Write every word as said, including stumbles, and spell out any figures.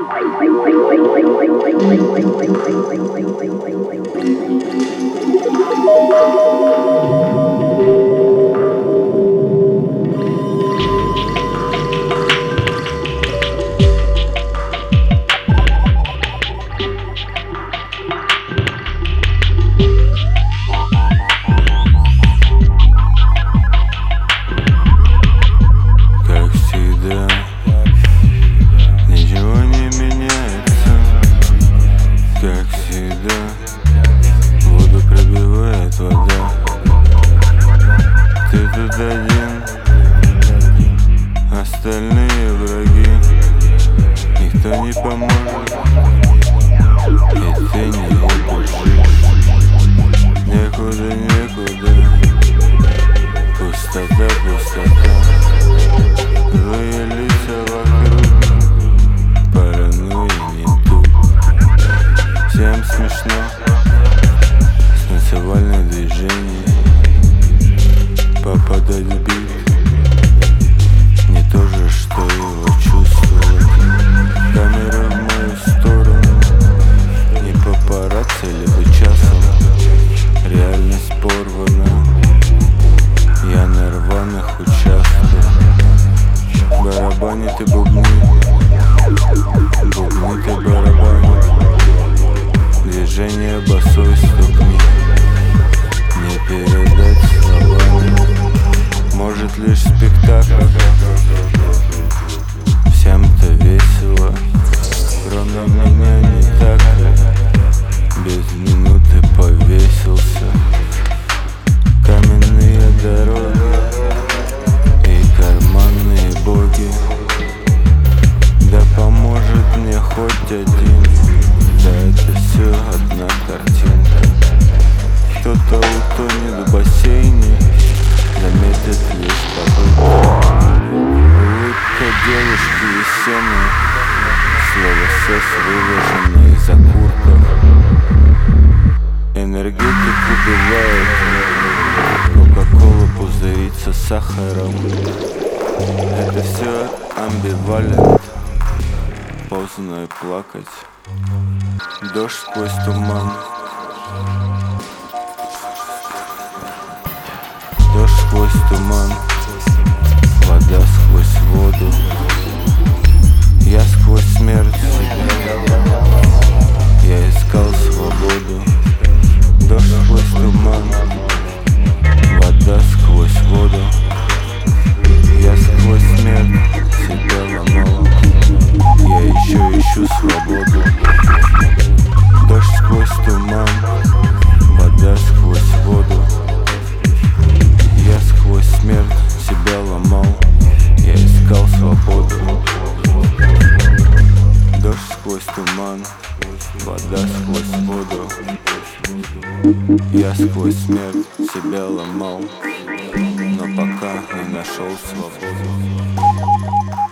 Воду пробивает вода. Ты тут один, остальные враги. Никто не поможет, и ты не убежишь. Некуда, некуда, пустота, пустота. Злые лица вокруг, паранойя не тут. Всем смешно с танцевальных движений. Попадать в бит не то же, что его чувствовать. Камера в мою сторону, не папарацци либо часом. Реальность порвана, я на рваных участках. Барабанит и бубны, бубнит и барабанит. Движение босой ступни не передать словами. Может лишь спектакль, всем-то весело. Кроме меня не так, без минуты повесился. Каменные дороги и карманные боги. Да поможет мне хоть один, да это все одна картинка. Кто-то утонет в бассейне, заметит лишь попытка. Улыбка девушки весенняя, слово «сос» выложено из окурков. Энергетик убивает, кока-кола пузырится сахаром. Это все амбивалент, поздно и плакать. Дождь сквозь туман, дождь сквозь туман, вода сквозь воду. Я сквозь смерть себя, я искал свободу. Дождь сквозь туман, вода сквозь воду. Я сквозь смерть себя ломал, я еще ищу свободу. Дождь сквозь туман, вода сквозь воду. Я сквозь смерть себя ломал, я искал свободу. Дождь сквозь туман, вода сквозь воду. Я сквозь смерть себя ломал, но пока не нашел свободу.